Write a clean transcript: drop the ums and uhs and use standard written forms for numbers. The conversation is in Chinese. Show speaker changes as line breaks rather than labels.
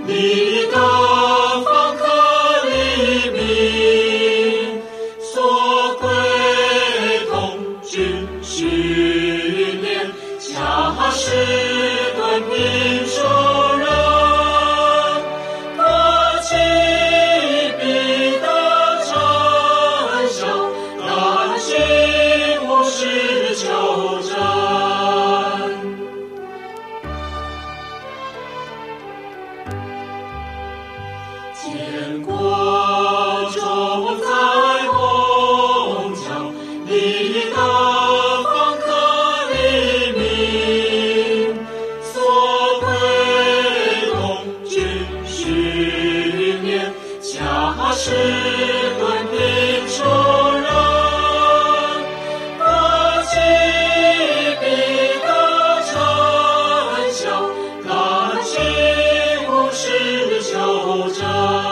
你的访客黎明，所归同军训练，恰是敦兵守人，可击彼得城小，但心无事求真。见过舟在虹桥，你的访客黎明，所归同军训练，恰是敦兵守人，可击彼得城小，但心无事求真。